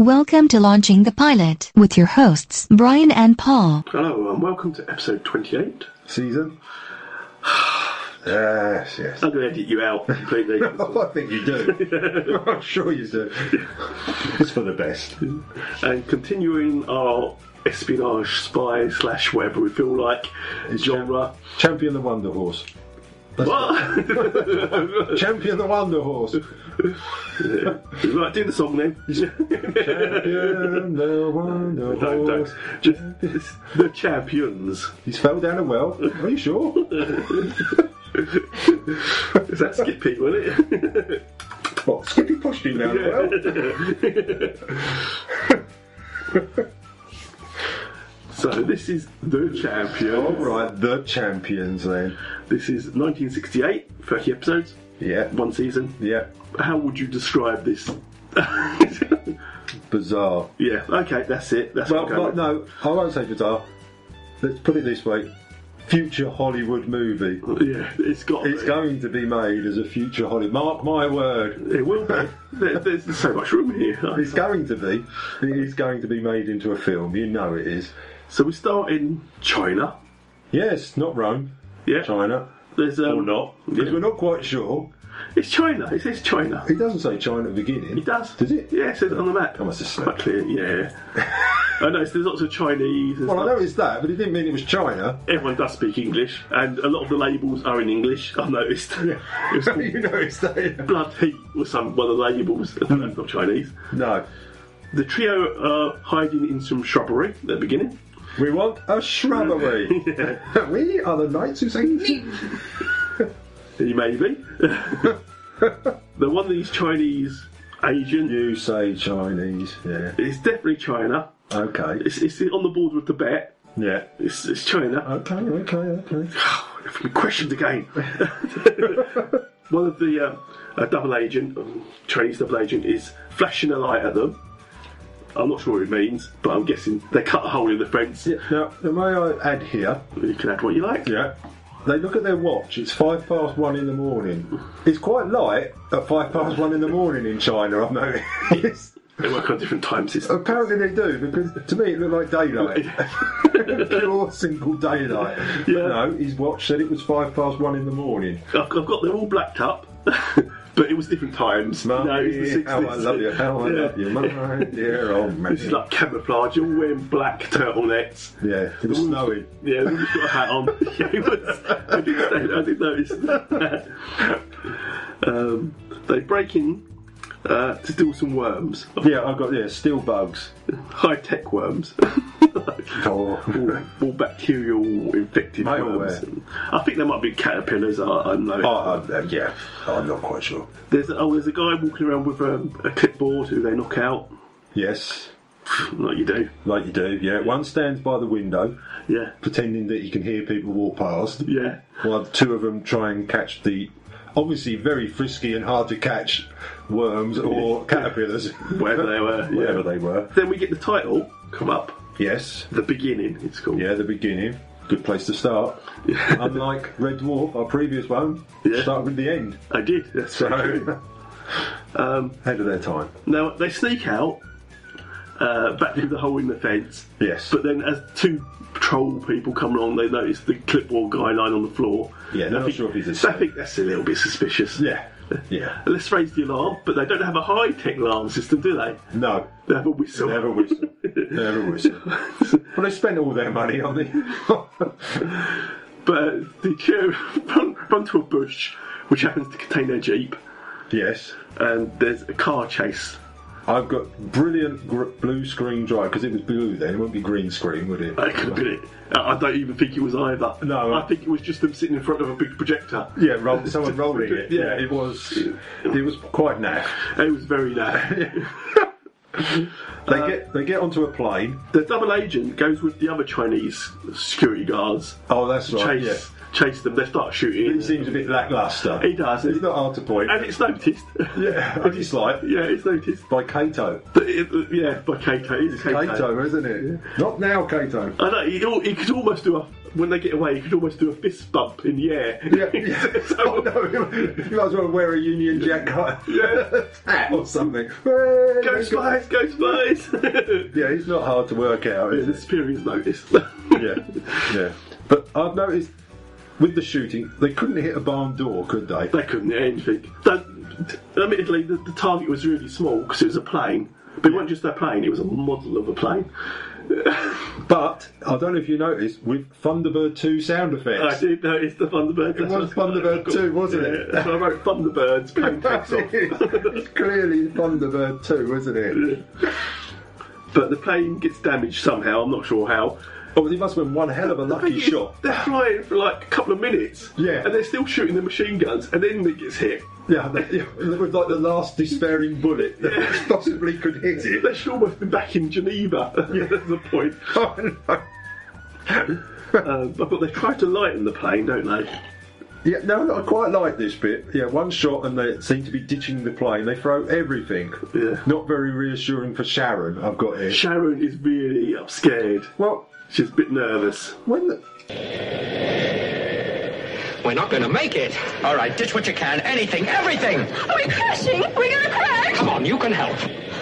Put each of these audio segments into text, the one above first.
Welcome to Launching the Pilot with your hosts, Brian and Paul. Hello, and welcome to episode 28. Season? Yes. I'm going to edit you out completely. I think you do. I'm sure you do. It's for the best. And continuing our espionage, spy / whatever we feel like genre. Champion the Wonder Horse. What? Champion the Wonder Horse. Right, do the song then. Champion the Wonder Horse. Just the champions. He's fell down a well. Are you sure? Is that Skippy, wasn't it? What? Skippy pushed him down a well? So this is The Champions. Alright, The Champions then. This is 1968, 30 episodes. Yeah. One season. Yeah. How would you describe this? Bizarre. Yeah, okay, that's it. That's Well, what I'm going no, I won't say bizarre. Let's put it this way. Future Hollywood movie. with. Yeah, it's going to be made as a future Hollywood. Mark my word. It will be. There's so much room here. It's going to be. It is going to be made into a film. You know it is. So we start in China. Yes, not Rome. Yeah. China. There's Or not. Because Yeah. we're not quite sure. It's China. It says China. It doesn't say China at the beginning. It does. Does it? Yeah, it says it on the map. I must have Quite slept. clear. Yeah. I noticed there's lots of Chinese. Well, I noticed that, but it didn't mean it was China. Everyone does speak English, and a lot of the labels are in English. I've noticed. Yeah. It was called You noticed that? Yeah. Blood Heat was one of the labels. That's not Chinese. No. The trio are hiding in some shrubbery at the beginning. We want a shrubbery. Yeah. We are the knights who say You may be. The one of these Chinese agent. You say Chinese, yeah. It's definitely China. Okay. It's on the border of Tibet. Yeah. It's China. Okay. I've been questioned again. One of the double agent, Chinese double agent, is flashing a light at them. I'm not sure what it means, but I'm guessing they cut a hole in the fence. Yeah. Now, may I add here? You can add what you like. Yeah. They look at their watch, it's 1:05 in the morning. It's quite light at 1:05 in the morning in China, I've noticed. They work on different time systems. Apparently they do, because to me it looked like daylight. Pure, simple daylight. Yeah. No, his watch said it was 1:05 in the morning. I've got them all blacked up, but it was different times. Mummy, it was the 60s. how I love you, how I love you, my dear old man. This is like camouflage, you're all wearing black turtlenecks. Yeah, it was snowing. Yeah, they've got a hat on. Yeah, it was. I did notice that. They break in to steal some worms. Yeah, I've got, steel bugs. High-tech worms. all bacterial infected Maleware. worms. I think there might be caterpillars, I don't know. Yeah, I'm not quite sure. There's a guy walking around with a clipboard who they knock out. Yes, Like you do. like you do, yeah. One stands by the window, Yeah. pretending that he can hear people walk past, Yeah. while the two of them try and catch the obviously very frisky and hard to catch worms or caterpillars. Wherever they were. Yeah. Wherever they were. Then we get the title come up. Yes, The Beginning, it's called. yeah, the beginning. Good place to start. Unlike Red Dwarf, our previous one, Yeah. started with the end. I did. That's So, right. ahead of their time. Now, they sneak out back through the hole in the fence. Yes. But then as two patrol people come along, they notice the clipboard guy lying on the floor. Yeah, they're I not think- sure if he's a So I think that's a little bit suspicious. Yeah. Let's raise the alarm, but they don't have a high-tech alarm system, do they? No. They have a whistle. Never whistle. Never whistle. Well, they spent all their money on it. But the chair run to a bush, which happens to contain their Jeep, Yes. and there's a car chase. I've got brilliant blue screen drive, because it was blue then, it wouldn't be green screen, would it? That could have been it. I don't even think it was either. No. I think it was just them sitting in front of a big projector. Yeah, someone rolling it. Yeah. It was quite naff. It was very naff. They get onto a plane. The double agent goes with the other Chinese security guards. Oh, that's right. Chase them. They start shooting. It seems a bit lacklustre. He does. It's not hard to point. And it's noticed. Yeah, only slight. Yeah, it's noticed. By Kato. But by Kato. It's Kato. Kato, isn't it? Not now, Kato. I know, he could almost do when they get away, you could almost do a fist bump in the air. Yeah. Oh, no, you might as well wear a Union Jack hat or something. Go Spies, go Spies! Yeah, it's not hard to work out, is The it? superior's notice. Yeah. But I've noticed with the shooting, they couldn't hit a barn door, could they? They couldn't hit anything. Admittedly, the target was really small because it was a plane. But it wasn't just a plane, it was a model of a plane. But I don't know if you noticed with Thunderbird 2 sound effects. I did notice the Thunderbird. It was Thunderbird 2, wasn't it? That's why I wrote Thunderbirds, plane takes off. It's clearly Thunderbird 2, isn't it? But the plane gets damaged somehow, I'm not sure how. Oh, it must have been one hell of a lucky shot. They're flying for like a couple of minutes. Yeah. And they're still shooting the machine guns, and then it gets hit. Yeah, with like the last despairing bullet that possibly could hit it. They should almost been back in Geneva at the point. Oh, no. But they try to lighten the plane, don't they? Yeah, no, I quite like this bit. Yeah, one shot and they seem to be ditching the plane. They throw everything. Yeah. Not very reassuring for Sharon, I've got here. Sharon is really scared. Well, she's a bit nervous. when the... We're not going to make it. All right, ditch what you can. Anything, everything. Are we crashing? We're going to crash! Come on, you can help.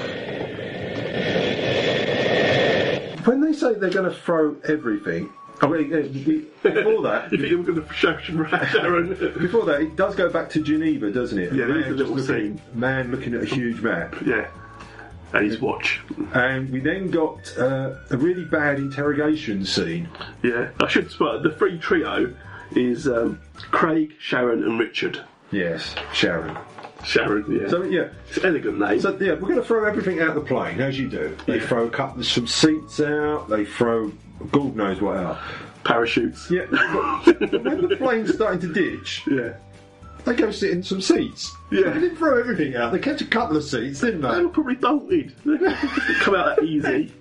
When they say they're going to throw everything... I mean, before that... You think we're going to show Sharon? Before that, it does go back to Geneva, doesn't it? Yeah, there is a little scene. Man looking at a huge map. Yeah. And his watch. And we then got a really bad interrogation scene. Yeah. I should spot the free trio is Craig, Sharon and Richard. Yes, Sharon. Sharon, yeah. So, yeah. It's an elegant name. So, yeah, we're going to throw everything out the plane, as you do. They throw some seats out, they throw God knows what out. Parachutes. Yeah, but when the plane's starting to ditch, Yeah. they go sit in some seats. Yeah. They didn't throw everything out, they kept a couple of seats, didn't They they? were probably bolted. They didn't come out that easy.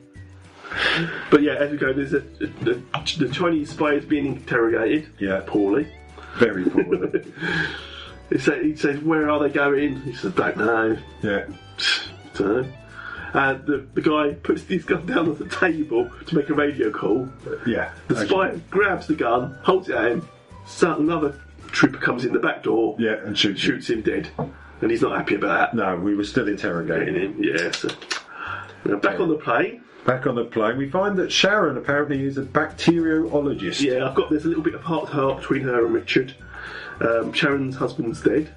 But yeah, as we go, there's the Chinese spy is being interrogated. Yeah. Poorly. Very poorly. He says, where are they going? He says, don't know. Yeah. Don't know. And the guy puts his gun down on the table to make a radio call. Yeah. The spy grabs the gun, holds it at him. Another trooper comes in the back door. Yeah, and shoots him dead. And he's not happy about that. No, we were still interrogating him. Yeah. So, back on the plane. Back on the plane, we find that Sharon apparently is a bacteriologist. Yeah, there's a little bit of heart-to-heart between her and Richard. Sharon's husband's dead.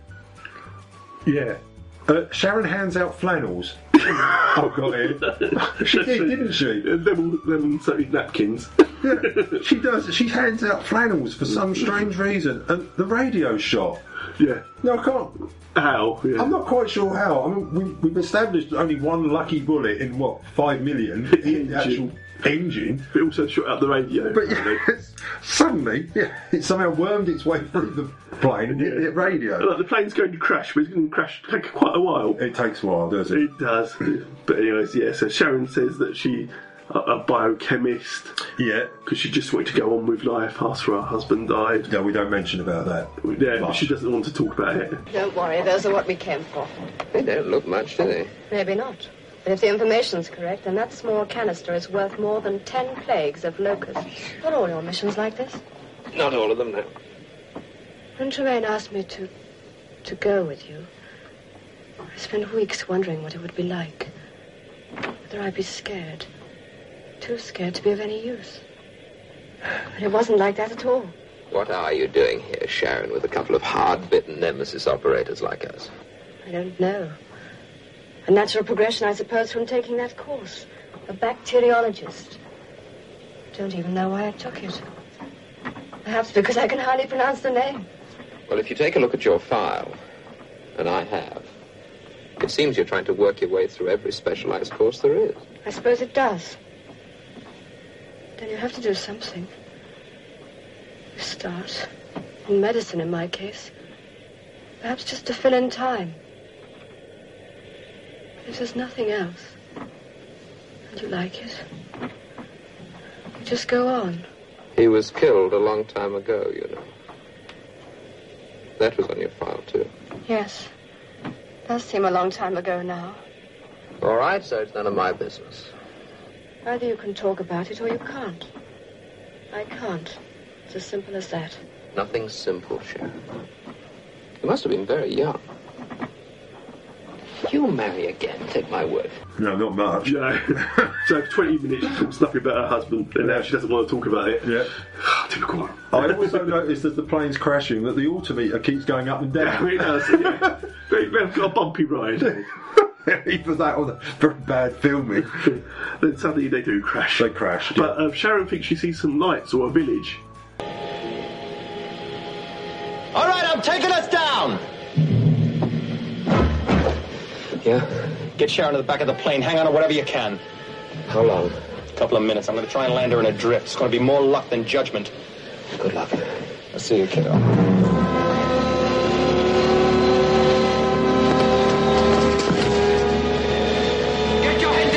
Yeah. Sharon hands out flannels. I've got it. She did, didn't she? Them napkins. Yeah, she does. She hands out flannels for some strange reason. And the radio shot. Yeah. No, I can't. How? Yeah. I'm not quite sure how. I mean, we've established only one lucky bullet in, 5 million in the actual engine. It also shot out the radio. But yeah, suddenly, it somehow wormed its way through the plane and hit the radio. Like, the plane's going to crash, but it's going to crash take quite a while. It takes a while, doesn't it? It does. But anyways, yeah, so Sharon says that she a biochemist. Yeah. Because she just wanted to go on with life after her husband died. No, we don't mention about that. Yeah, but she doesn't want to talk about it. Don't worry, those are what we came for. They don't look much, do they? Maybe not. But if the information's correct, then that small canister is worth more than 10 plagues of locusts. Are all your missions like this? Not all of them, no. When Tremaine asked me to go with you, I spent weeks wondering what it would be like. Whether I'd be scared. Too scared to be of any use. But it wasn't like that at all. What are you doing here, Sharon, with a couple of hard-bitten nemesis operators like us? I don't know. A natural progression, I suppose, from taking that course. A bacteriologist. Don't even know why I took it. Perhaps because I can hardly pronounce the name. Well, if you take a look at your file, and I have, it seems you're trying to work your way through every specialized course there is. I suppose it does. Then you have to do something. You start. In medicine, in my case. Perhaps just to fill in time. If there's nothing else, and you like it, you just go on. He was killed a long time ago, you know. That was on your file, too. Yes. Does seem a long time ago now. All right, so it's none of my business. Either you can talk about it or you can't. I can't. It's as simple as that. Nothing simple, Sharon. You must have been very young. You'll marry again, take my word. No, not much. Yeah. So for 20 minutes she talks nothing about her husband, and now she doesn't want to talk about it. Yeah. Typical. I also noticed as the plane's crashing that the altimeter keeps going up and Yeah, down. it does. Yeah. We've got a bumpy ride. Either that or the very bad filming. Then suddenly they do crash. They crashed. But Sharon thinks she sees some lights or a village. All right, I'm taking us down. Yeah? Get Sharon to the back of the plane. Hang on to whatever you can. How long? A couple of minutes. I'm going to try and land her in a drift. It's going to be more luck than judgment. Good luck. I'll see you, kiddo. Get your head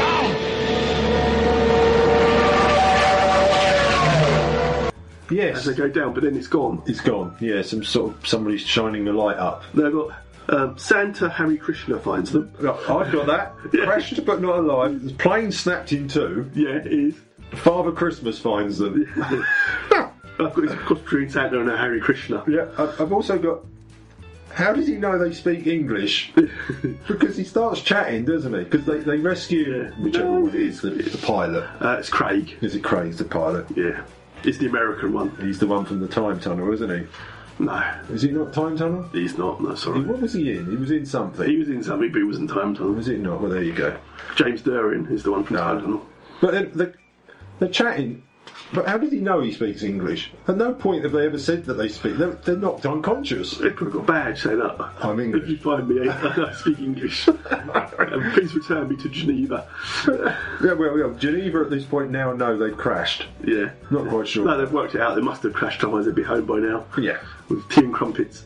down! Yes. As they go down, but then it's gone. It's gone. Yeah, somebody's shining the light up. They've got Santa Hare Krishna finds them. I've got that. Yeah. Crashed but not alive. The plane snapped in two. Yeah, it is. Father Christmas finds them. I've got this cross between Santa and Hare Krishna. Yeah, I've also got. How does he know they speak English? Because he starts chatting, doesn't he? Because they rescue whichever one it is, the pilot. It's Craig. Is it Craig, the pilot? Yeah. It's the American one. He's the one from the time tunnel, isn't he? No. Is he not time tunnel? He's not. No, sorry. What was he in? He was in something. He was in something, but he was in Time Tunnel. Was it not? Well, there you go. James Durin is the one from Time Tunnel. But they're chatting. But how did he know he speaks English? At no point have they ever said that they speak. They're knocked unconscious. They probably got a badge saying that. I'm English. If you find me, I speak English. Please return me to Geneva. Yeah, well, Geneva at this point now know they've crashed. Yeah. Not quite sure. No, they've worked it out. They must have crashed, otherwise they'd be home by now. Yeah. With tea and crumpets.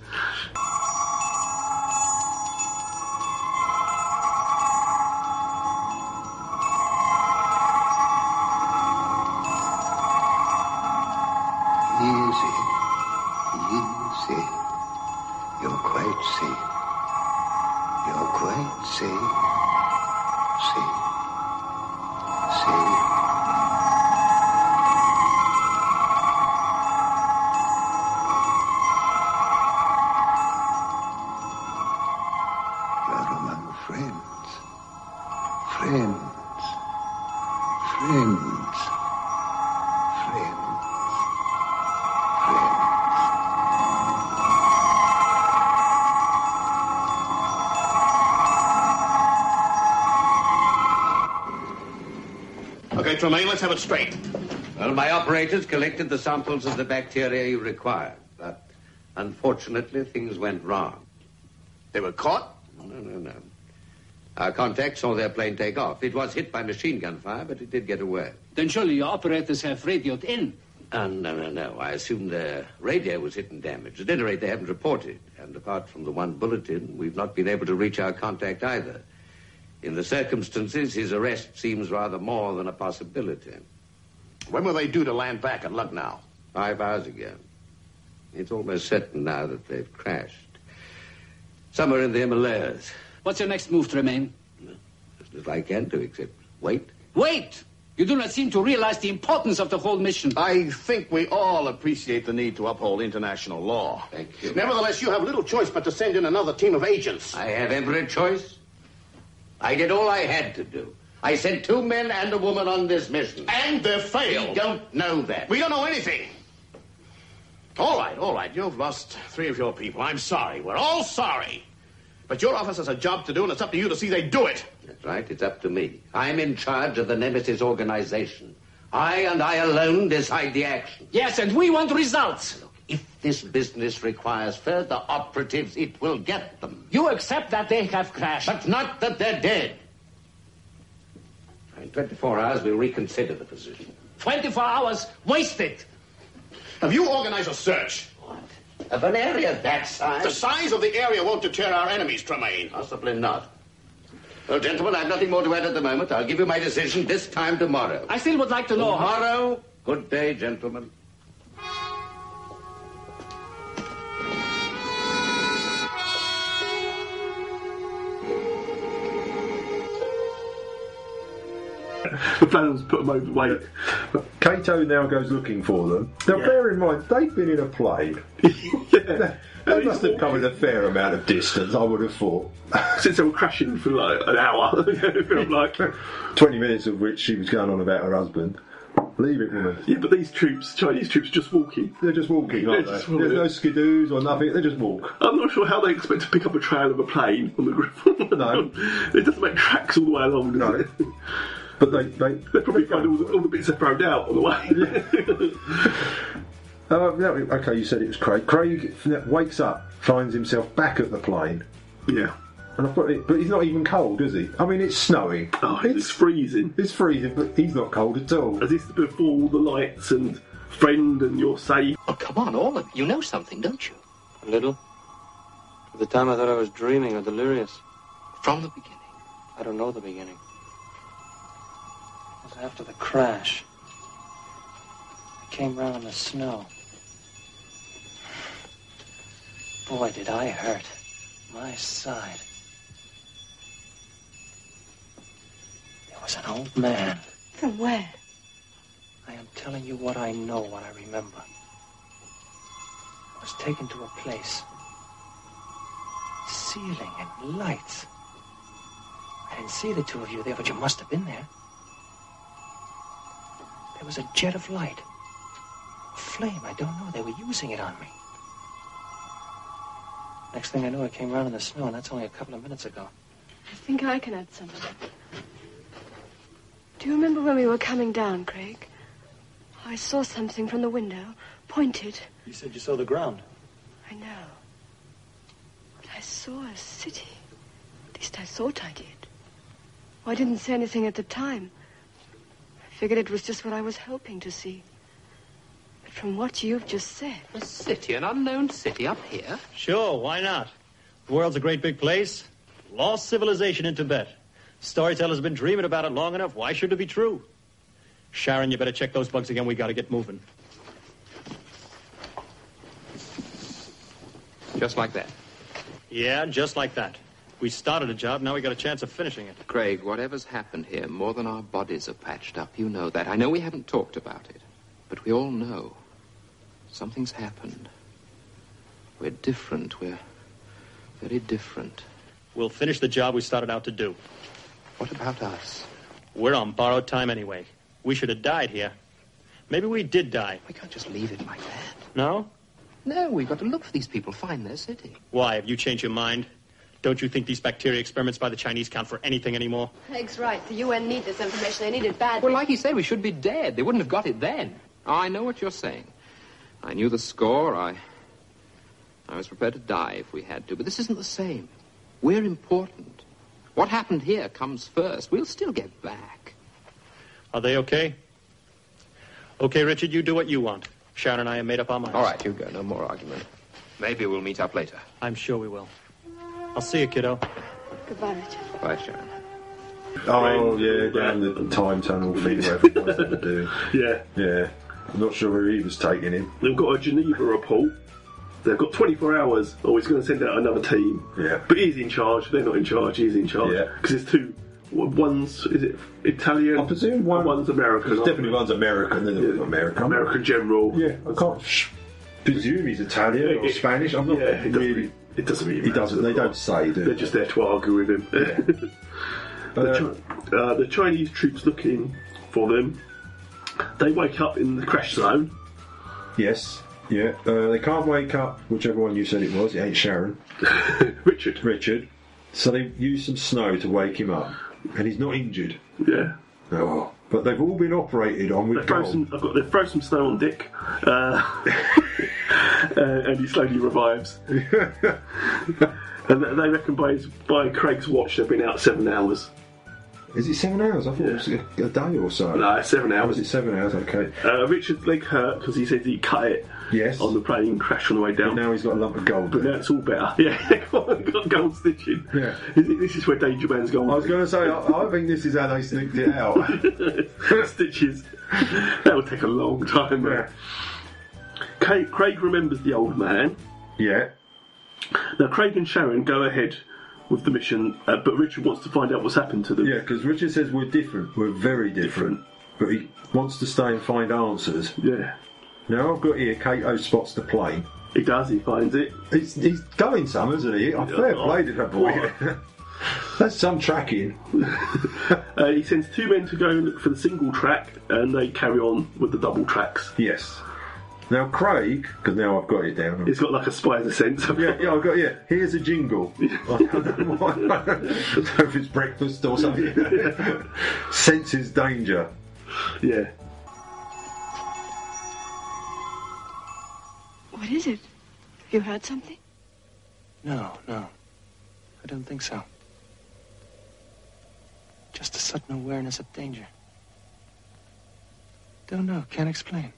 Easy. You're quite safe. You're quite safe. Safe. You're among friends. Friends. Okay, Tremaine, let's have it straight. Well, my operators collected the samples of the bacteria you required, but unfortunately things went wrong. They were caught? No. Our contacts saw their plane take off. It was hit by machine gun fire, but it did get away. Then surely your operators have radioed in. No. I assume their radio was hit and damaged. At any rate, they haven't reported. And apart from the one bulletin, we've not been able to reach our contact either. In the circumstances, his arrest seems rather more than a possibility. When were they due to land back at Lucknow? 5 hours ago. It's almost certain now that they've crashed. Somewhere in the Himalayas. What's your next move, Tremaine? As little I can do, except wait. Wait! You do not seem to realize the importance of the whole mission. I think we all appreciate the need to uphold international law. Thank you. Nevertheless, you have little choice but to send in another team of agents. I have every choice. I did all I had to do. I sent 2 men and a woman on this mission. And they failed. We don't know that. We don't know anything. All right. You've lost 3 of your people. I'm sorry. We're all sorry. But your office has a job to do, and it's up to you to see they do it. That's right. It's up to me. I'm in charge of the Nemesis organization. I and I alone decide the action. Yes, and we want results. Look, if this business requires further operatives, it will get them. You accept that they have crashed. But not that they're dead. In 24 hours, we'll reconsider the position. 24 hours wasted. Have you organized a search? What? Of an area that size? The size of the area won't deter our enemies, Tremaine. Possibly not. Well, gentlemen, I've nothing more to add at the moment. I'll give you my decision this time tomorrow. I still would like to know... Tomorrow? Good day, gentlemen. The Flannels put them overweight. Kato now goes looking for them. Now, bear in mind, they've been in a plane. They must have covered a fair amount of distance, I would have thought. Since they were crashing for like an hour, it felt like 20 minutes of which she was going on about her husband. Leave it, woman. Yeah, but these troops, Chinese troops, just walking. They're just walking, aren't they? There's no skidoos or nothing. They just walk. I'm not sure how they expect to pick up a trail of a plane on the ground. No, it doesn't make tracks all the way along, does it? But they probably find all the bits they're thrown out on the way. Okay, you said it was Craig. Craig wakes up, finds himself back at the plane. Yeah. And but he's not even cold, is he? I mean, it's snowing. Oh, it's freezing. It's freezing, but he's not cold at all. As this is before all the lights and friend and you're safe. Oh, come on, all of you. You know something, don't you? A little. At the time I thought I was dreaming or delirious. From the beginning. I don't know the beginning. It was after the crash. I came round in the snow. Boy, did I hurt. My side. There was an old man. From where? I am telling you what I know, what I remember. I was taken to a place. Ceiling and lights. I didn't see the two of you there, but you must have been there. There was a jet of light. A flame, I don't know. They were using it on me. Next thing I knew, I came round in the snow, and that's only a couple of minutes ago. I think I can add something. Do you remember when we were coming down, Craig? I saw something from the window, pointed. You said you saw the ground. I know. But I saw a city. At least I thought I did. Well, I didn't say anything at the time. I figured it was just what I was hoping to see. But from what you've just said... A city, an unknown city up here? Sure, why not? The world's a great big place. Lost civilization in Tibet. Storytellers have been dreaming about it long enough. Why should it be true? Sharon, you better check those bugs again. We got to get moving. Just like that? Yeah, just like that. We started a job, now we got a chance of finishing it. Craig, whatever's happened here, more than our bodies are patched up. You know that. I know we haven't talked about it, but we all know. Something's happened. We're different. We're very different. We'll finish the job we started out to do. What about us? We're on borrowed time anyway. We should have died here. Maybe we did die. We can't just leave it like that. No? No, we've got to look for these people, find their city. Why, have you changed your mind? Don't you think these bacteria experiments by the Chinese count for anything anymore? Craig's right. The UN need this information. They need it badly. Well, like he said, we should be dead. They wouldn't have got it then. Oh, I know what you're saying. I knew the score. I was prepared to die if we had to. But this isn't the same. We're important. What happened here comes first. We'll still get back. Are they okay? Okay, Richard, you do what you want. Sharon and I have made up our minds. All right, you go. No more argument. Maybe we'll meet up later. I'm sure we will. I'll see you, kiddo. Goodbye, Richard. Bye, Sharon. Oh, yeah, down the time tunnel thing, whatever it was they were doing. Yeah. Yeah. I'm not sure where he was taking him. They've got a Geneva report. They've got 24 hours, or he's going to send out another team. Yeah. But he's in charge. They're not in charge. He's in charge. Yeah. Because there's two. One's, is it Italian? I presume one's American. There's definitely one's American. There's American general. Yeah, I can't presume he's Italian or Spanish. I'm not really... It doesn't really He doesn't. They don't say, do they? They're just there to argue with him. Yeah. The Chinese troops looking for them. They wake up in the crash zone. Yes. Yeah. They can't wake up, whichever one you said it was. It ain't Sharon. Richard. So they use some snow to wake him up. And he's not injured. Yeah. Oh. But they've all been operated on with gold. They throw some snow on Dick. And he slowly revives. And they reckon by Craig's watch they've been out 7 hours. Is it 7 hours? I thought it was a day or so. No, 7 hours. Was it 7 hours? Okay. Richard's leg hurt because he said he cut it on the plane crash on the way down. But now he's got a lump of gold. But now it's all better. Yeah, got gold stitching. Yeah. This is where Danger Man's gone. I was going to say, I think this is how they sneaked it out. Stitches. That would take a long time. Yeah. Craig remembers the old man. Yeah. Now, Craig and Sharon go ahead with the mission, but Richard wants to find out what's happened to them. Yeah, because Richard says we're different. We're very different. But he wants to stay and find answers. Yeah. Now I've got here, Kato spots the plane. He does, he finds it. He's going some, isn't he? Fair play to that boy. That's some tracking. He sends 2 men to go and look for the single track, and they carry on with the double tracks. Yes. Now Craig, because now I've got it down. He's got like a spider sense. Yeah, I've got, here's a jingle. I don't know why. I don't know if it's breakfast or something. Senses danger. Yeah. What is it? Have you heard something? No. I don't think so. Just a sudden awareness of danger. Don't know, can't explain.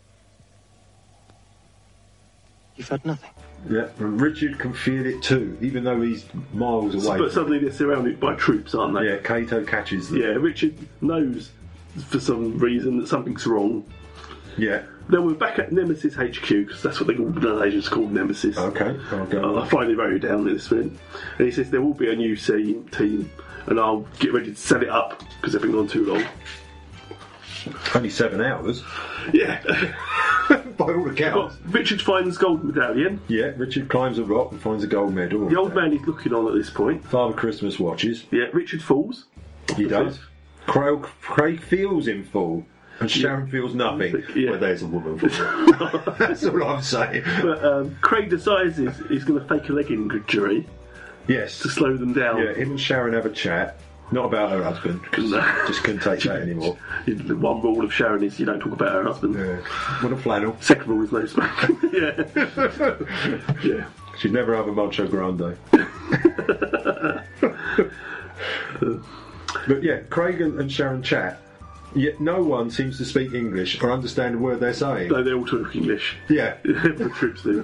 You felt nothing? Yeah, and Richard can feel it too, even though he's miles away. But suddenly they're surrounded by troops, aren't they? Yeah, Kato catches them. Yeah, Richard knows for some reason that something's wrong. Yeah. Then we're back at Nemesis HQ, because that's what the organisation's called, Nemesis. Okay, I'll go. I finally wrote it down in this film. And he says there will be a new team, and I'll get ready to set it up, because they've been on too long. Only 7 hours. Yeah. By all accounts. Richard finds gold medallion. Yeah, Richard climbs a rock and finds a gold medal. The old man is looking on at this point. Father Christmas watches. Yeah, Richard falls. He does. Craig feels him fall. And Sharon feels nothing. Yeah. Well, there's a woman for you. That's all I'm saying. But Craig decides he's going to fake a leg injury. Yes. To slow them down. Yeah, him and Sharon have a chat. Not about her husband. Just couldn't take that anymore. The one rule of Sharon is you don't talk about her husband. Yeah. What a flannel. Second rule is no smoking. Yeah. Yeah. She'd never have a Moncho Grande. But yeah, Craig and Sharon chat. Yet no one seems to speak English or understand a word they're saying. No, they all talk English. Yeah. The troops do.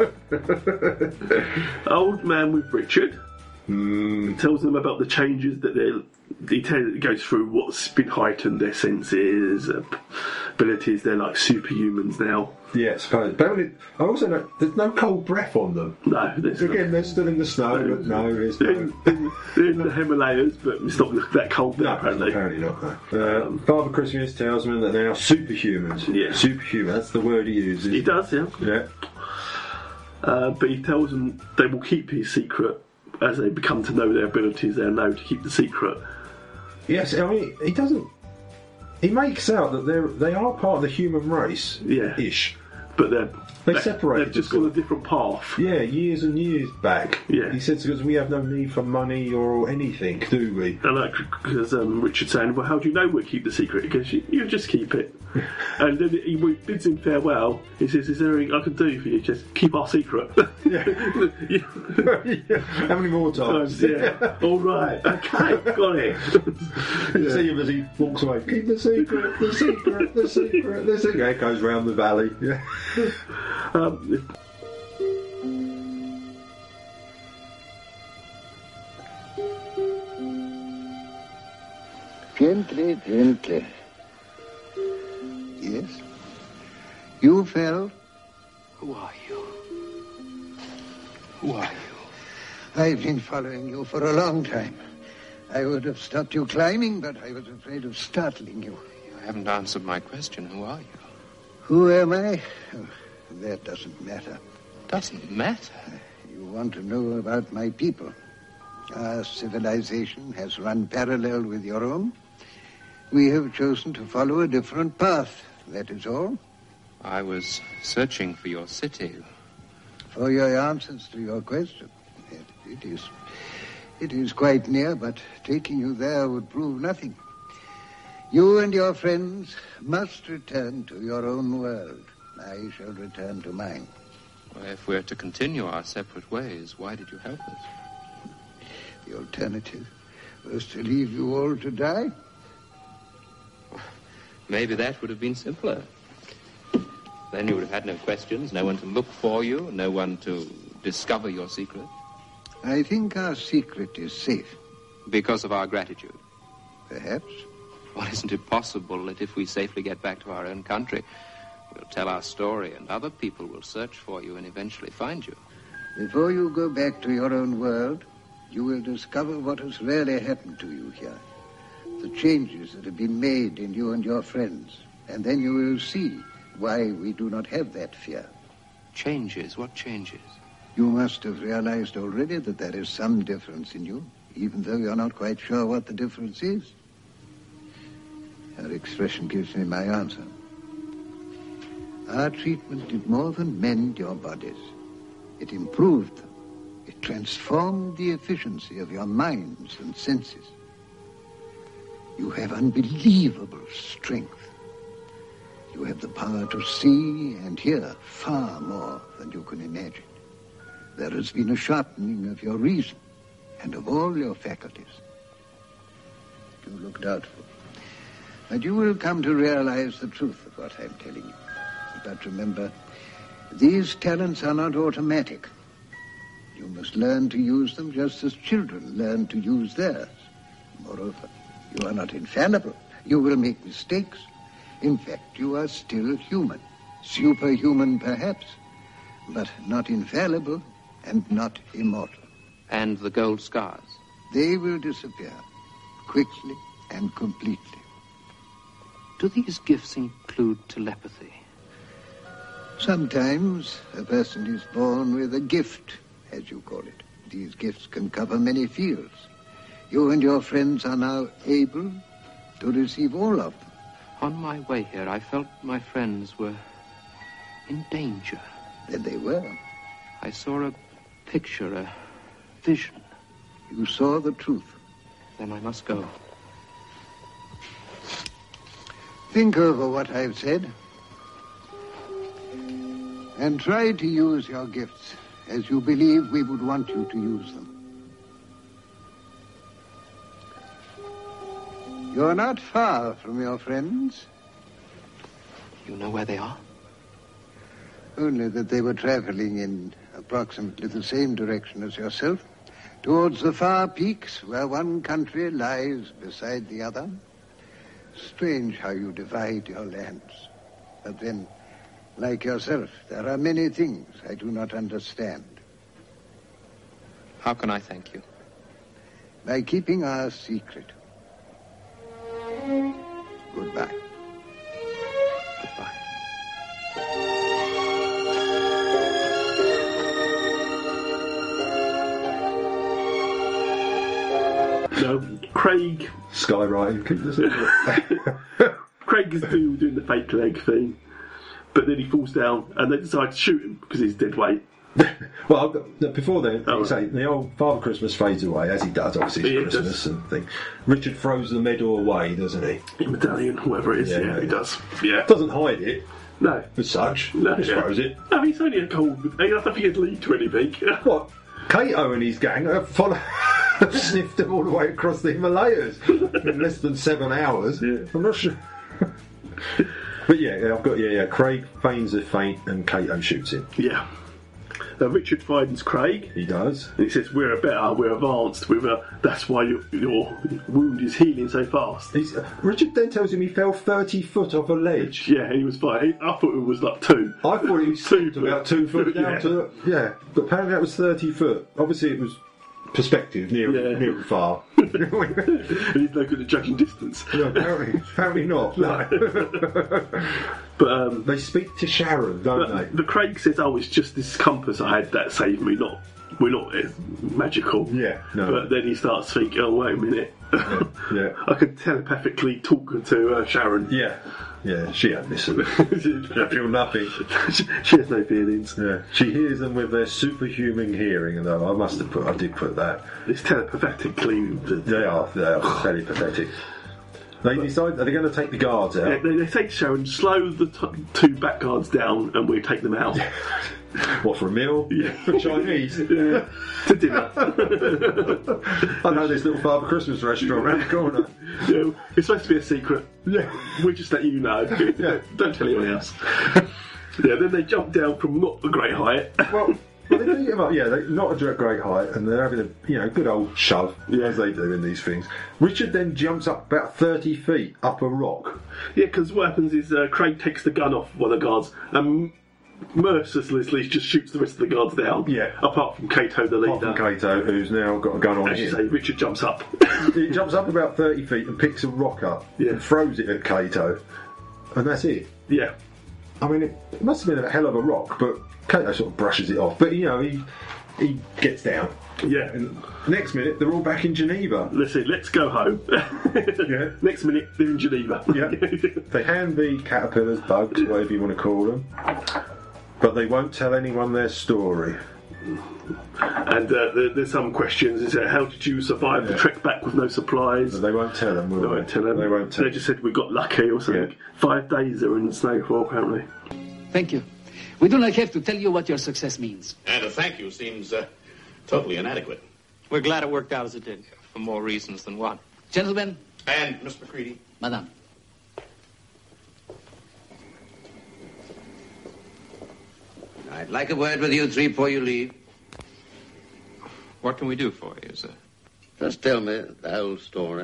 Old man with Richard tells them about the changes that he goes through what's been heightened, their senses, abilities. They're like superhumans now. Yeah, I suppose. But I also know there's no cold breath on them. No, there's again, they're still in the snow, but no, there's no. They're in the Himalayas, but it's not that cold there, apparently. Apparently not, no. Father Christmas tells them that they're now superhumans. Yeah. Superhuman, that's the word he uses. He does, yeah. Yeah. But he tells them they will keep his secret as they become to know their abilities. They'll know to keep the secret. Yes, I mean, he doesn't. He makes out that they are part of the human race. Yeah. Ish. But they're separated. They've just gone a different path. Yeah, years and years back. Yeah. He said because we have no need for money or anything, do we? And because Richard's saying, well, how do you know we'll keep the secret? Because you just keep it. And then he bids him farewell. He says, is there anything I can do for you? Just keep our secret. Yeah. How many more times? Yeah. All right. Okay. Got it. You see him as he walks away. Keep the secret, the secret, the secret, the secret. It goes round the valley. Yeah. Gently. Yes? You fell? Who are you? Who are you? I've been following you for a long time. I would have stopped you climbing, but I was afraid of startling you. You haven't answered my question. Who are you? Who am I? Oh, that doesn't matter. Doesn't matter? You want to know about my people. Our civilization has run parallel with your own. We have chosen to follow a different path. That is all. I was searching for your city. For your answers to your question. It is quite near, but taking you there would prove nothing. You and your friends must return to your own world. I shall return to mine. Well, if we're to continue our separate ways, why did you help us? The alternative was to leave you all to die. Maybe that would have been simpler. Then you would have had no questions, no one to look for you, no one to discover your secret. I think our secret is safe. Because of our gratitude? Perhaps. Well, isn't it possible that if we safely get back to our own country, we'll tell our story and other people will search for you and eventually find you? Before you go back to your own world, you will discover what has really happened to you here, the changes that have been made in you and your friends, and then you will see why we do not have that fear. Changes? What changes? You must have realized already that there is some difference in you, even though you're not quite sure what the difference is. Your expression gives me my answer. Our treatment did more than mend your bodies. It improved them. It transformed the efficiency of your minds and senses. You have unbelievable strength. You have the power to see and hear far more than you can imagine. There has been a sharpening of your reason and of all your faculties. You look doubtful. But you will come to realize the truth of what I'm telling you. But remember, these talents are not automatic. You must learn to use them just as children learn to use theirs. Moreover, you are not infallible. You will make mistakes. In fact, you are still human. Superhuman, perhaps, but not infallible and not immortal. And the gold scars? They will disappear quickly and completely. Do these gifts include telepathy? Sometimes a person is born with a gift, as you call it. These gifts can cover many fields. You and your friends are now able to receive all of them. On my way here, I felt my friends were in danger. Then they were. I saw a picture, a vision. You saw the truth. Then I must go. Think over what I've said. And try to use your gifts as you believe we would want you to use them. You're not far from your friends. You know where they are? Only that they were traveling in approximately the same direction as yourself, towards the far peaks where one country lies beside the other. Strange how you divide your lands. But then, like yourself, there are many things I do not understand. How can I thank you? By keeping our secret. Goodbye. Goodbye. No, Craig. Skywriting. Craig is doing the fake leg thing, but then he falls down, and they decide to shoot him because he's dead weight. Well, before then, say the old Father Christmas fades away, as he does, obviously, it's Christmas and thing. Richard throws the medal away, doesn't he? The medallion, whoever it is, yeah, he does. Yeah. Doesn't hide it. No. As such. No, Just throws it. No, he's only a cold. I don't think he'd lead to anything. What? Cato and his gang have sniffed him all the way across the Himalayas in less than 7 hours. Yeah. I'm not sure. But I've got Craig feigns a feint and Cato shoots him. Yeah. Richard finds Craig. He does. And he says, we're advanced. That's why your wound is healing so fast. Richard then tells him he fell 30 foot off a ledge. Yeah, he was fine. I thought it was like 2. I thought he was about 2 foot down to... Yeah, but apparently that was 30 foot. Obviously it was perspective, near and far. And he's no good at judging distance. No, apparently not. No. But they speak to Sharon, don't they? But Craig says, it's just this compass I had that saved me, we're not magical. Yeah, no. But then he starts thinking, wait a minute. Yeah. I could telepathically talk to Sharon. Yeah. Yeah, she had listened. I feel nothing. She has no feelings. Yeah, she hears them with their superhuman hearing, though I did put that. It's telepathically. They are telepathetic. They decide, are they going to take the guards out? Yeah, they say to Sharon, slow the 2 back guards down and we'll take them out. What, for a meal? Yeah. For Chinese? Yeah. To dinner. I know this little Father Christmas restaurant around the corner. Yeah, it's supposed to be a secret. Yeah. We'll just let you know. Yeah. Don't tell anyone else. Yeah, then they jump down from not a great height. Well, they do get up. Yeah, they're not a great height, and they're having a good old shove, as they do in these things. Richard then jumps up about 30 feet up a rock. Yeah, because what happens is Craig takes the gun off one of the guards and mercilessly just shoots the rest of the guards down. Yeah. Apart from Kato, the leader. Apart from Kato, who's now got a gun on As you him. say, Richard jumps up. He jumps up about 30 feet and picks a rock up and throws it at Kato. And that's it. Yeah. I mean, it must have been a hell of a rock, but Kato sort of brushes it off. But, he gets down. Yeah. And next minute, they're all back in Geneva. Listen, let's go home. Yeah. Next minute, they're in Geneva. Yeah. They hand the caterpillars, bugs, whatever you want to call them, but they won't tell anyone their story. And there's some questions. Is how did you survive the trek back with no supplies? But they won't tell them, will They won't tell them. They won't tell They just said we got lucky or something. 5 days they were in the snowfall, apparently. Thank you. We do not have to tell you what your success means. And a thank you seems totally inadequate. We're glad it worked out as it did. For more reasons than one. Gentlemen. And Miss McCready. Madame. I'd like a word with you three before you leave. What can we do for you, sir? Just tell me the whole story.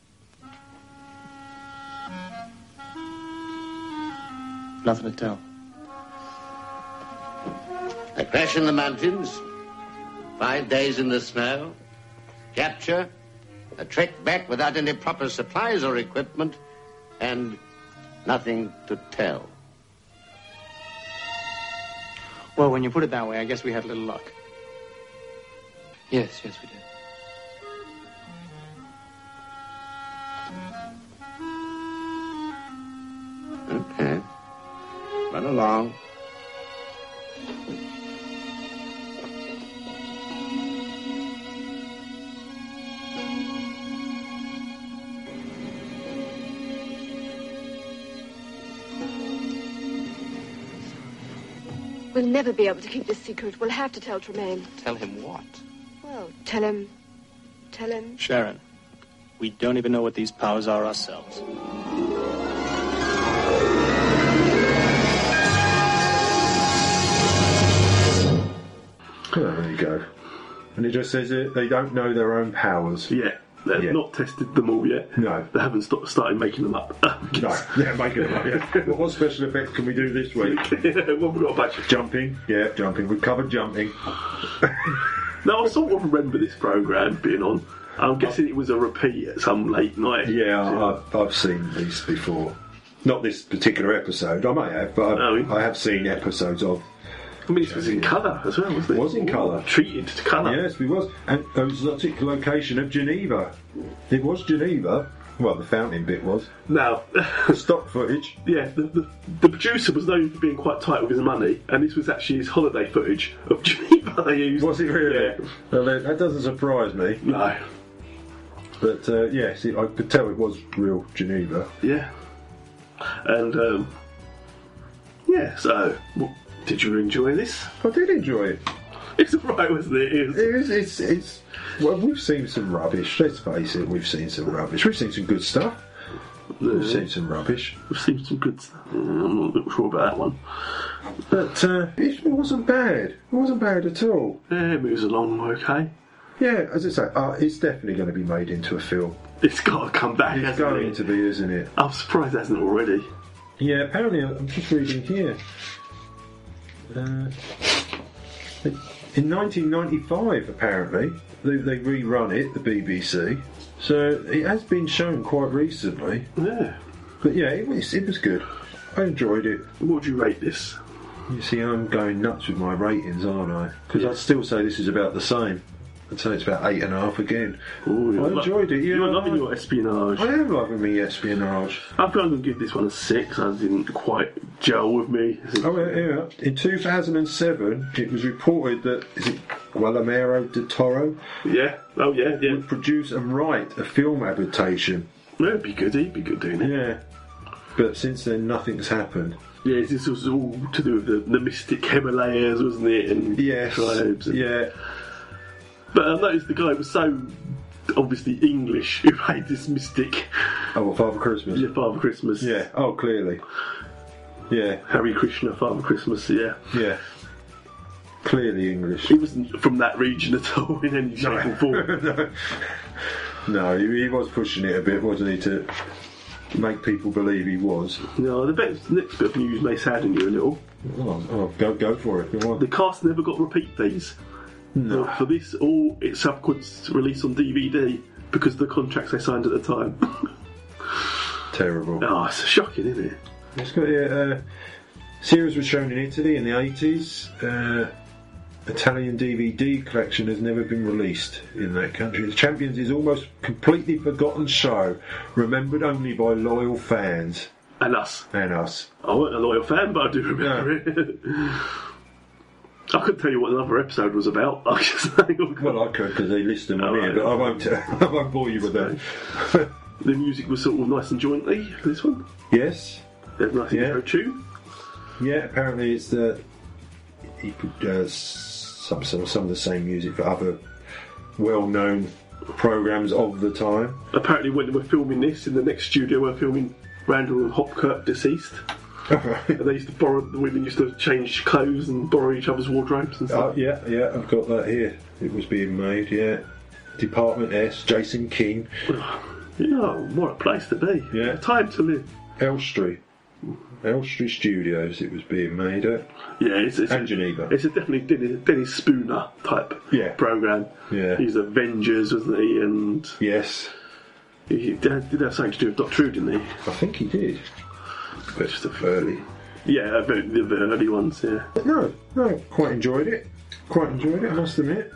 Nothing to tell. A crash in the mountains, 5 days in the snow, capture, a trek back without any proper supplies or equipment, and nothing to tell. Well, when you put it that way, I guess we had a little luck. Yes, we did. Okay. Run along. We'll never be able to keep this secret. We'll have to tell Tremaine. Tell him what? Well, tell him. Sharon, we don't even know what these powers are ourselves. Well, there you go. And it just says that they don't know their own powers. Yeah. They've not tested them all yet. No. They haven't started making them up. No, they're making them up. Yeah. What special effects can we do this week? What have we got back? Jumping. Yeah, jumping. We've covered jumping. Now, I sort of remember this programme being on. I'm guessing it was a repeat at some late night. Yeah, I've seen these before. Not this particular episode. I may have, but I have seen episodes of. I mean, it was in colour as well, wasn't it? It was in colour. Treated to colour. Yes, it was. And it was the particular location of Geneva. It was Geneva. Well, the fountain bit was. Now, the stock footage. Yeah, the producer was known for being quite tight with his money, and this was actually his holiday footage of Geneva they used. Was it really? Yeah. Well, that doesn't surprise me. No. But, yes, I could tell it was real Geneva. Yeah. And, so... Did you enjoy this? I did enjoy it. It's alright, wasn't it? It's well, we've seen some rubbish. Let's face it, we've seen some rubbish. We've seen some good stuff. We've seen some rubbish. We've seen some good stuff. I'm not sure about that one. But it wasn't bad. It wasn't bad at all. Yeah, it moves along okay. Yeah, as I say, it's definitely going to be made into a film. It's got to come back, It's going to be, isn't it? I'm surprised it hasn't already. Yeah, apparently, I'm just reading here. In 1995, apparently, they rerun it, the BBC. So it has been shown quite recently. Yeah. But yeah, it was good. I enjoyed it. What would you rate this? You see, I'm going nuts with my ratings, aren't I? Because I'd still say this is about the same. I'd say it's about 8.5 again. Ooh, I enjoyed it. You're loving your espionage. I am loving me espionage. I'm going to give this one a 6. I didn't quite gel with me. Oh, yeah. In 2007, it was reported that, is it Guillermo del Toro? Yeah. Oh, yeah. Would produce and write a film adaptation. Yeah, it'd be good. He'd be good doing it. Yeah. But since then, nothing's happened. Yeah, this was all to do with the mystic Himalayas, wasn't it? And tribes. And... Yeah. But I noticed the guy was so obviously English who made this mystic. Oh, well, Father Christmas? Yeah, Father Christmas. Yeah, oh, clearly. Yeah. Hare Krishna, Father Christmas, yeah. Yeah. Clearly English. He wasn't from that region at all in any shape or form. No, he was pushing it a bit, wasn't he, to make people believe he was. No, the next bit of news may sadden you a little. Oh, go for it. Go on. The cast never got repeat fees. No. For this, all its subsequent release on DVD because of the contracts they signed at the time. Terrible. Oh, it's shocking, isn't it? It's got series was shown in Italy in the 80s. Italian DVD collection has never been released in that country. The Champions is almost completely forgotten show, remembered only by loyal fans. And us. And us. I wasn't a loyal fan, but I do remember it. I couldn't tell you what another episode was about. Well, I could because they list them on here, but I won't bore you with that. The music was sort of nice and jointy for this one. Yes. There's a nice intro tune. Yeah, apparently it's he does some of the same music for other well-known programmes of the time. Apparently when we're filming this, in the next studio we're filming Randall and Hopkirk Deceased. And they used to the women used to change clothes and borrow each other's wardrobes and stuff. Yeah, I've got that here. It was being made, yeah. Department S, Jason King. Yeah, what a place to be. Yeah. Time to live. Elstree Studios it was being made at. Yeah, it's and Geneva. It's a definitely Dennis Spooner type programme. Yeah. He's Avengers, wasn't he? And yes. He did have something to do with Doctor Who, didn't he? I think he did. But just the early. Yeah, the early ones, yeah. No, quite enjoyed it. I must admit.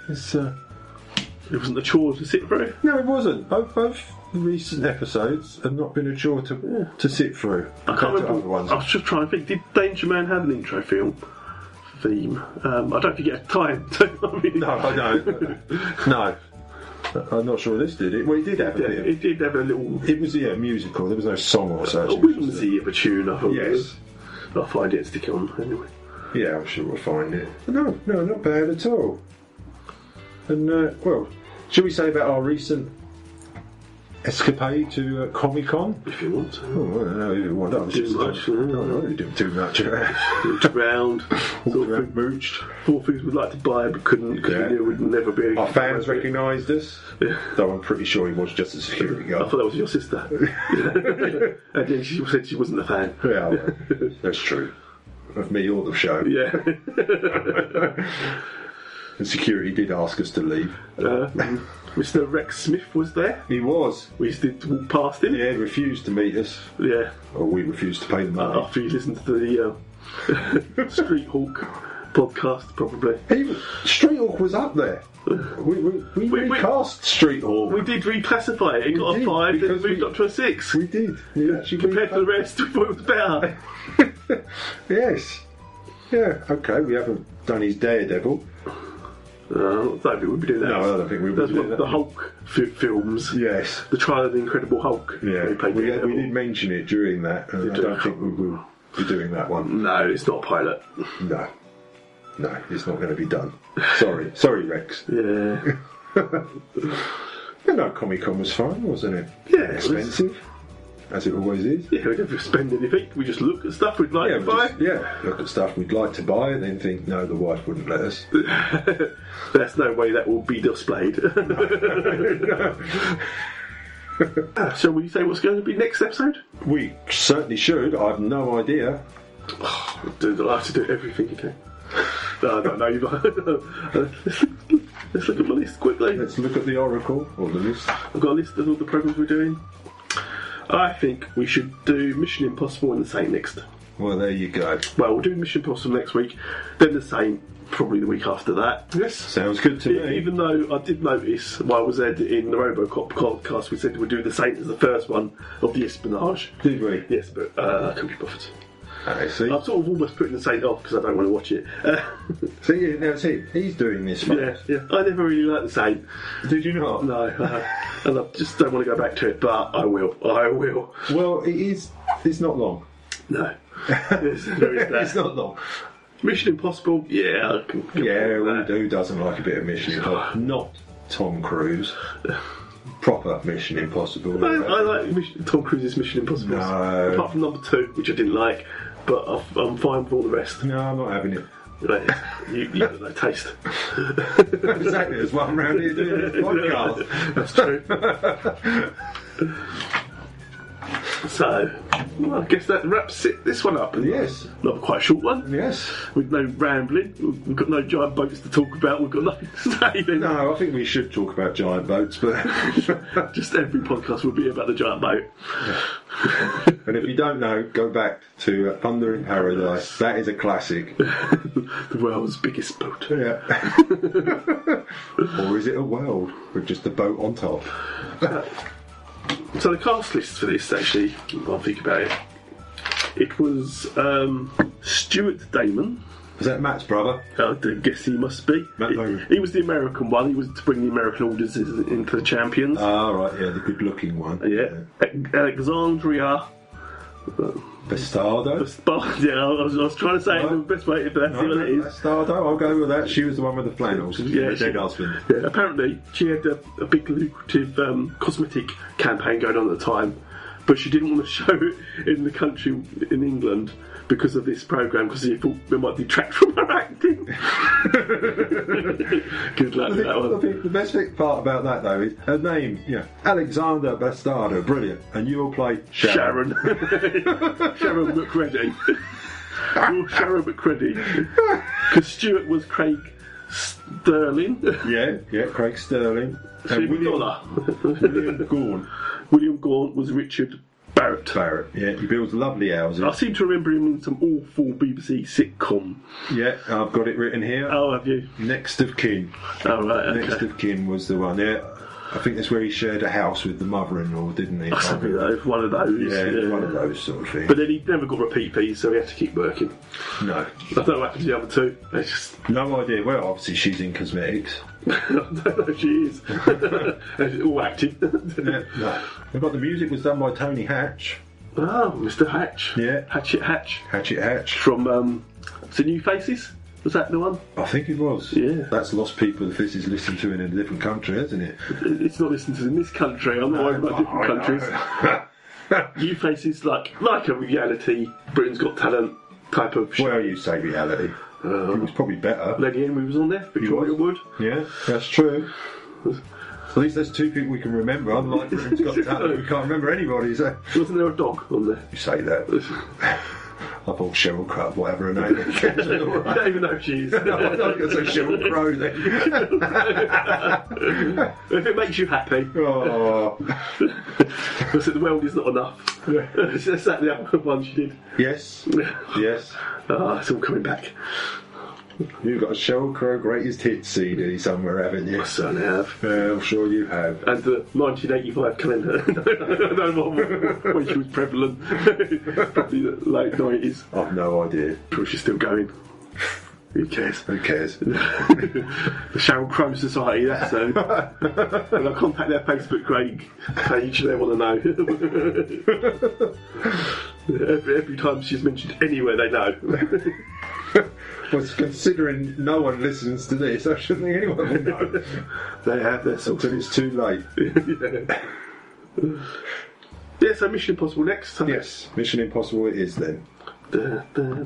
It wasn't a chore to sit through? No, it wasn't. Both the recent episodes have not been a chore to sit through. I can't remember. I was just trying to think, did Danger Man have an intro theme? I don't think it had time to. No, I don't. No. I'm not sure this did it. Well, it did have a bit. It did have a little. It was musical. There was no song or such. A whimsy of a tune, I thought. Yes. I'll find it and stick it on anyway. Yeah, I'm sure we'll find it. No, not bad at all. And well, shall we say about our recent escapade to Comic-Con? If you want to. Oh, I don't know if you want. I was just much. No, you did too much. Walked around, mooched. Thought things we'd like to buy but couldn't because we knew we'd never be. Our fans recognised us. Yeah. Though I'm pretty sure he was just a security guard. I thought that was your sister. And then she said she wasn't a fan. Yeah, well, that's true. Of me or the show. Yeah. And security did ask us to leave. Mr. Rex Smith was there. He was. We did walk past him. Yeah, he refused to meet us. Yeah. Or we refused to pay the money. After you listened to the Street Hawk podcast, probably. Street Hawk was up there. We recast Street Hawk. We did reclassify it. It got a 5, then moved up to a 6. We did. Compared to the rest, we thought it was better. Yes. Yeah, okay, we haven't done his Daredevil. I don't think we'd be doing that. No, I don't think we would be doing that. The Hulk films. Yes. The Trial of the Incredible Hulk. Yeah, we did mention it during that. I don't think we will be doing that one. No, it's not a pilot. No, it's not going to be done. Sorry, Rex. Yeah. No, Comic-Con was fine, wasn't it? Yeah. Expensive, as it always is. Yeah, we never spend anything. We just look at stuff we'd like to buy. Look at stuff we'd like to buy and then think, no, the wife wouldn't let us. There's no way that will be displayed. Shall we say what's going to be next episode? We certainly should. I have no idea. I'll have to do everything again. No, I don't know. Let's look at my list quickly. Let's look at the Oracle, or the list. I've got a list of all the programs we're doing. I think we should do Mission Impossible and The Saint next. Well, there you go. Well, we'll do Mission Impossible next week, then The Saint probably the week after that. Yes. Sounds good to me. Even though I did notice while I was editing the Robocop podcast, we said we'd do The Saint as the first one of the espionage. Did we? Yes, but I couldn't be bothered. I see. I'm sort of almost putting The Saint off because I don't want to watch it. See, he's doing this. Yeah. I never really liked The Saint. Did you not? No, and I just don't want to go back to it, but I will. Well, it's not long. No. It's not long. Mission Impossible, yeah. Who doesn't like a bit of Mission Impossible? Not Tom Cruise. Proper Mission Impossible. I like Tom Cruise's Mission Impossible. No. Apart from number 2, which I didn't like, but I'm fine with all the rest. No, I'm not having it. Right. You have no taste. Exactly, there's one around here doing this podcast. That's true. So, well, I guess that wraps this one up. Yes. Not quite a short one. Yes. With no rambling. We've got no giant boats to talk about. We've got nothing to say then. No, I think we should talk about giant boats, but just every podcast will be about the giant boat. And if you don't know, go back to Thunder in Paradise. That is a classic. The world's biggest boat. Yeah. Or is it a world with just a boat on top? So the cast list for this, actually, I'll think about it. It was Stuart Damon. Is that Matt's brother? I guess he must be. He was the American one. He was to bring the American audiences into the champions. Ah, right, yeah, the good-looking one. Yeah. Alexandria Bastardo? Yeah, I was trying to say it the best way, but that's what it is. Bastardo, I'll go with that. She was the one with the flannels. Yeah, dead husband. Yeah, apparently she had a big lucrative cosmetic campaign going on at the time, but she didn't want to show it in the country in England because of this programme, because she thought it might detract from her acting. Good luck with that one. I think the best part about that, though, is her name, Alexander Bastardo, brilliant, and you will play Sharon. Sharon McCready. Sharon McCready. Because Stuart was Craig Sterling. Yeah, Craig Sterling. And William Gaunt. William Gaunt was Richard Barrett. Yeah, he builds lovely houses. I seem to remember him in some awful BBC sitcom. Yeah, I've got it written here. Oh, have you? Next of Kin. Oh, right, okay. Next of Kin was the one, yeah. I think that's where he shared a house with the mother-in-law, didn't he? Something like one of those. Yeah, one of those sort of things. But then he never got repeat fees, so he had to keep working. No. I don't know what happened to the other two. They just... No idea. Well, obviously she's in cosmetics. I don't know if she is. All acting. No. But the music was done by Tony Hatch. Oh, Mr. Hatch. Yeah. Hatchet Hatch. From, was it New Faces? Was that the one? I think it was. Yeah. That's Lost People if this is listened to in a different country, isn't it? It's not listened to in this country. I'm not worried about different countries. New Faces, like a reality, Britain's Got Talent type of show. Well, you say reality. It was probably better. Lady Henry was on there, Victoria Wood. Yeah, that's true. At least there's two people we can remember. Unlike Britain's Got Talent, we can't remember anybody. So. Wasn't there a dog on there? You say that. I thought Sheryl Crow, whatever her name is. I don't even know if she is. No, I was going to say Sheryl Crow then. If it makes you happy. Oh. Was it The World Is Not Enough? Is that the other one she did? Yes. Yes. It's all coming back. You've got a Sheryl Crow Greatest Hits CD somewhere, haven't you? I certainly have. I'm sure you have. And the 1985 calendar. No, when she was prevalent. Probably the late 90s. I've no idea. Sure she's still going. Who cares? Who cares? The Sheryl Crow Society, that's so. When I contact their Facebook page, they want to know. Every time she's mentioned anywhere, they know. Well, considering no one listens to this, I shouldn't think anyone will know. They have their sort until it's too late. Yeah, so Mission Impossible next. Yes, Mission Impossible it is then. You'd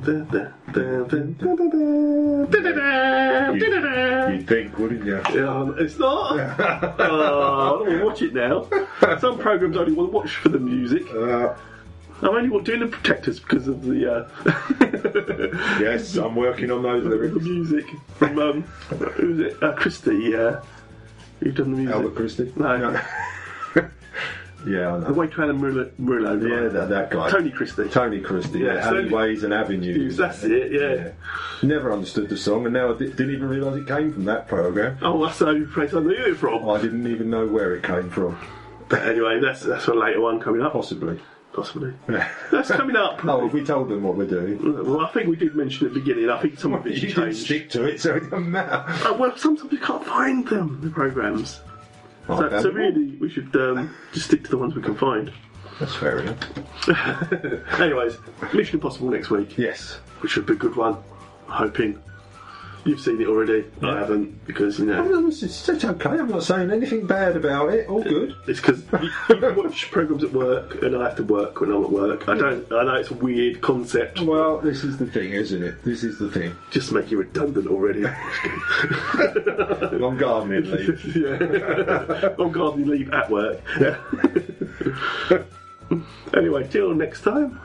think, wouldn't you? Yeah, it's not. I don't want to watch it now. Some programmes I only want to watch for the music. I'm only doing The Protectors because of the... Yes, I'm working on those lyrics. The music from, who was it? Christie, who've done the music. Albert Christie? No. Yeah, I know. The way to Alan Murillo. Yeah, that guy. Tony Christie. Yeah, Alleyways and Avenues. That's it, yeah. Never understood the song, and now I didn't even realise it came from that programme. Oh, that's the place I knew it from. I didn't even know where it came from. But anyway, that's a later one coming up. Possibly. That's coming up. Oh, have we told them what we're doing? Well, I think we did mention at the beginning. I think some of it's you changed. Didn't stick to it, so it doesn't matter. Well, sometimes we can't find them, the programmes. So really, we should just stick to the ones we can find. That's fair enough. Anyways, Mission Impossible next week. Yes. Which should be a good one. I'm hoping. You've seen it already. Yeah. I haven't, because, It's okay, I'm not saying anything bad about it. All good. It's because you watch programmes at work, and I have to work when I'm at work. I know it's a weird concept. Well, this is the thing, isn't it? This is the thing. Just make you redundant already. On gardening leave. Yeah. On gardening leave at work. Yeah. Anyway, till next time.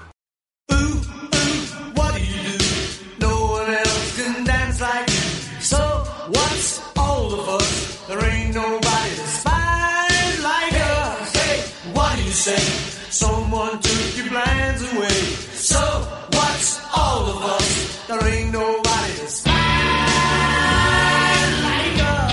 What do you do? No one else can dance like you. So what's all of us? There ain't nobody that's fine like us. Hey, what do you say? Someone took your plans away. So what's all of us? There ain't nobody that's fine like us.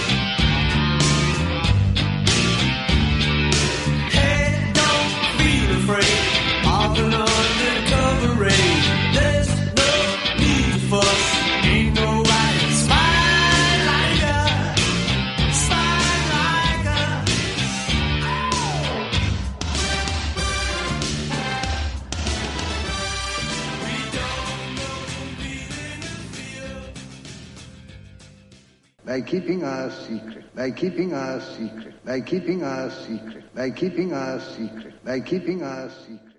Hey, don't feel afraid of an undercover raid. There's no need to fuss. Ain't nobody that's fine like us. Fine like us. By keeping our secret, by keeping our secret, by keeping our secret, by keeping our secret, by keeping our secret.